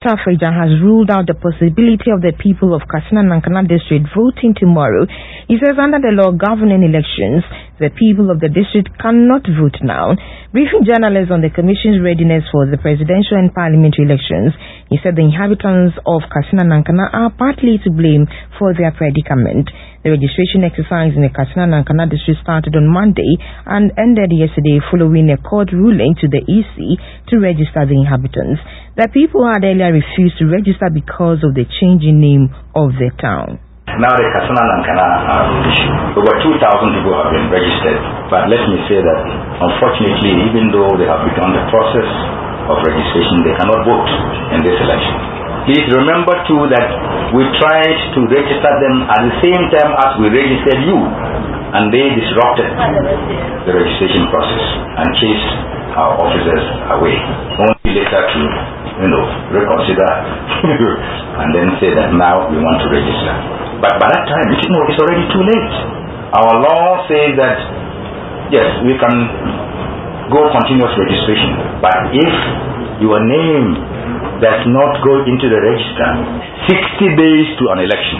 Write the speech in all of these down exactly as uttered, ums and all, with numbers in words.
Doctor Afarijan has ruled out the possibility of the people of Katsina Nankana district voting tomorrow. He says under the law governing elections, the people of the district cannot vote now. Briefing journalists on the Commission's readiness for the presidential and parliamentary elections, he said the inhabitants of Katsina Nankana are partly to blame for their predicament. The registration exercise in the Katsina Nankana district started on Monday and ended yesterday following a court ruling to the E C to register the inhabitants. The people had earlier refused to register because of the changing name of the town. Now the Katsina Nankana uh, over two thousand people have been registered, but let me say that unfortunately, even though they have begun the process of registration, they cannot vote in this election. Please remember too that we tried to register them at the same time as we registered you, and they disrupted the registration process and chased our officers away. Only later to, you know, reconsider and then say that now we want to register. But by that time, you know, it's already too late. Our law says that yes, we can go continuous registration, but if your name does not go into the register sixty days to an election,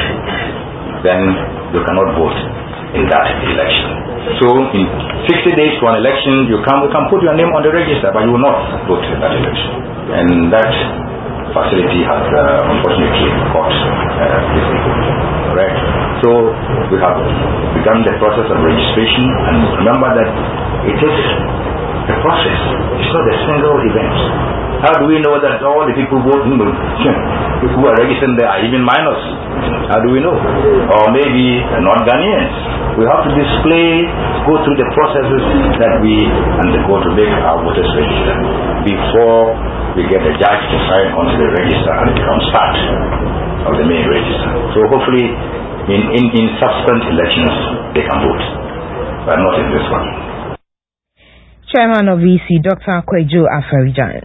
then you cannot vote in that election. So in sixty days to an election, you can, we can put your name on the register, but you will not vote in that election. And that facility has uh, unfortunately caught uh, these people. Correct? So we have begun the process of registration, and remember that it is a process. It's not a single event. How do we know that all the people voting, people who are registered there are even minors? How do we know? Or maybe not Ghanaians. We have to display, go through the processes that we undergo to make our voters register before we get the judge to sign onto the register and it becomes part of the main register. So hopefully in, in, in subsequent elections they can vote, but not in this one. Chairman of E C, Doctor Kwejo Afarijan.